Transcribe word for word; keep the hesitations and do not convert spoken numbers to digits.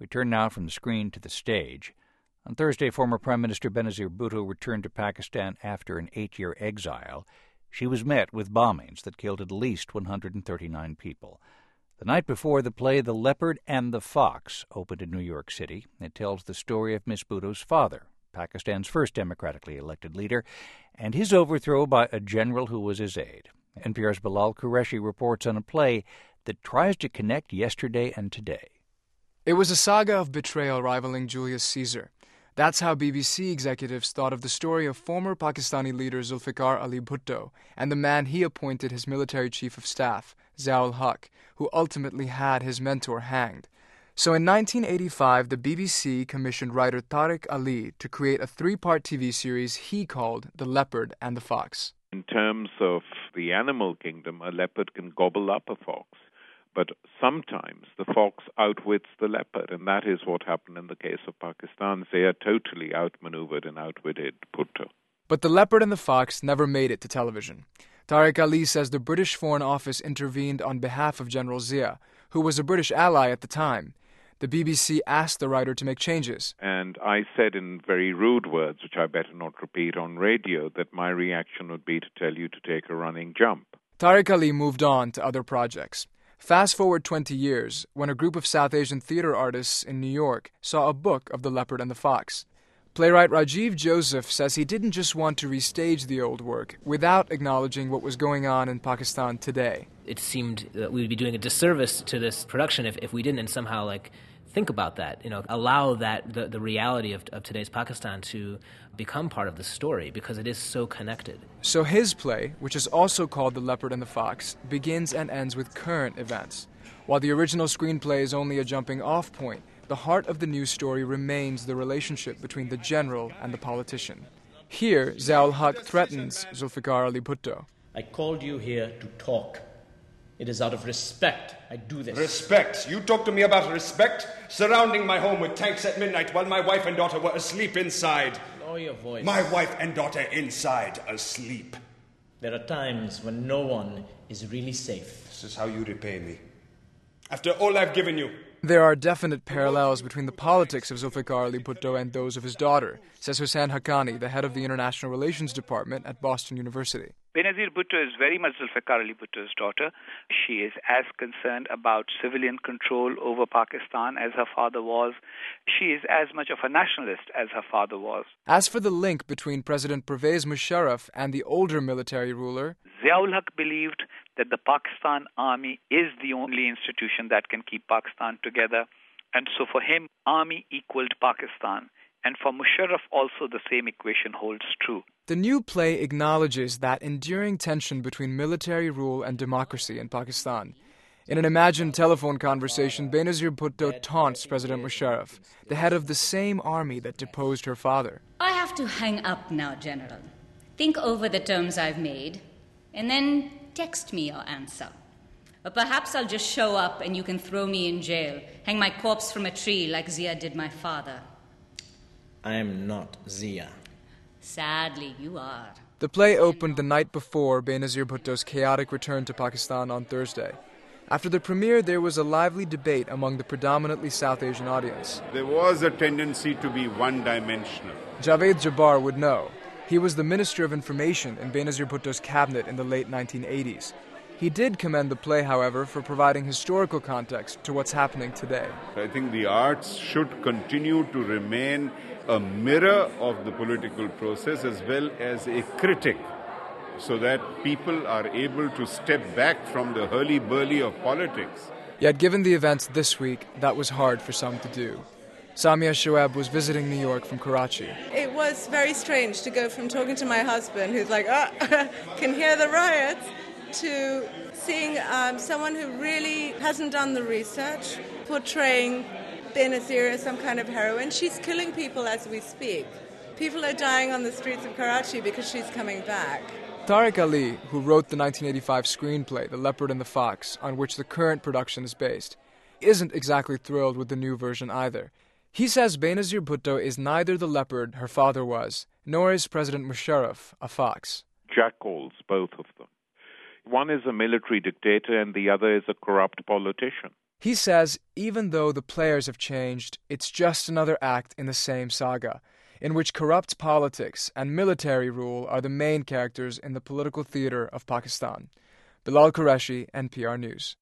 We turn now from the screen to the stage. On Thursday, former Prime Minister Benazir Bhutto returned to Pakistan after an eight-year exile. She was met with bombings that killed at least one hundred thirty-nine people. The night before, the play The Leopard and the Fox opened in New York City. It tells the story of Miss Bhutto's father, Pakistan's first democratically elected leader, and his overthrow by a general who was his aide. N P R's Bilal Qureshi reports on a play that tries to connect yesterday and today. It was a saga of betrayal rivaling Julius Caesar. That's how B B C executives thought of the story of former Pakistani leader Zulfikar Ali Bhutto and the man he appointed his military chief of staff, Zia-ul Haq, who ultimately had his mentor hanged. So in nineteen eighty-five, the B B C commissioned writer Tariq Ali to create a three-part T V series he called The Leopard and the Fox. In terms of the animal kingdom, a leopard can gobble up a fox. But sometimes the fox outwits the leopard, and that is what happened in the case of Pakistan. They are totally outmaneuvered and outwitted Bhutto. But The Leopard and the Fox never made it to television. Tariq Ali says the British Foreign Office intervened on behalf of General Zia, who was a British ally at the time. The B B C asked the writer to make changes. And I said in very rude words, which I better not repeat on radio, that my reaction would be to tell you to take a running jump. Tariq Ali moved on to other projects. Fast forward twenty years, when a group of South Asian theater artists in New York saw a book of The Leopard and the Fox. Playwright Rajiv Joseph says he didn't just want to restage the old work without acknowledging what was going on in Pakistan today. It seemed that we would be doing a disservice to this production if, if we didn't somehow like think about that, you know, allow that the, the reality of, of today's Pakistan to become part of the story because it is so connected. So his play, which is also called The Leopard and the Fox, begins and ends with current events. While the original screenplay is only a jumping-off point, the heart of the new story remains the relationship between the general and the politician. Here, Zia-ul Haq threatens Zulfikar Ali Bhutto. I called you here to talk. It is out of respect I do this. Respect? You talk to me about respect? Surrounding my home with tanks at midnight while my wife and daughter were asleep inside. Lower your voice. My wife and daughter inside, asleep. There are times when no one is really safe. This is how you repay me. After all I've given you. There are definite parallels between the politics of Zulfikar Ali Bhutto and those of his daughter, says Hussain Haqqani, the head of the International Relations Department at Boston University. Benazir Bhutto is very much Zulfikar Ali Bhutto's daughter. She is as concerned about civilian control over Pakistan as her father was. She is as much of a nationalist as her father was. As for the link between President Pervez Musharraf and the older military ruler, Zia-ul Haq believed that the Pakistan army is the only institution that can keep Pakistan together. And so for him, army equaled Pakistan. And for Musharraf also the same equation holds true. The new play acknowledges that enduring tension between military rule and democracy in Pakistan. In an imagined telephone conversation, Benazir Bhutto taunts President Musharraf, the head of the same army that deposed her father. I have to hang up now, General. Think over the terms I've made, and then text me your answer. Or perhaps I'll just show up and you can throw me in jail, hang my corpse from a tree like Zia did my father. I am not Zia. Sadly, you are. The play opened the night before Benazir Bhutto's chaotic return to Pakistan on Thursday. After the premiere, there was a lively debate among the predominantly South Asian audience. There was a tendency to be one-dimensional. Javed Jabbar would know. He was the Minister of Information in Benazir Bhutto's cabinet in the late nineteen eighties. He did commend the play, however, for providing historical context to what's happening today. I think the arts should continue to remain a mirror of the political process as well as a critic, so that people are able to step back from the hurly-burly of politics. Yet given the events this week, that was hard for some to do. Samia Shoaib was visiting New York from Karachi. It was very strange to go from talking to my husband, who's like, oh, can hear the riots, to seeing um, someone who really hasn't done the research, portraying Benazir as some kind of heroine. She's killing people as we speak. People are dying on the streets of Karachi because she's coming back. Tariq Ali, who wrote the nineteen eighty-five screenplay The Leopard and the Fox, on which the current production is based, isn't exactly thrilled with the new version either. He says Benazir Bhutto is neither the leopard her father was, nor is President Musharraf a fox. Jackals, both of them. One is a military dictator and the other is a corrupt politician. He says even though the players have changed, it's just another act in the same saga, in which corrupt politics and military rule are the main characters in the political theater of Pakistan. Bilal Qureshi, N P R News.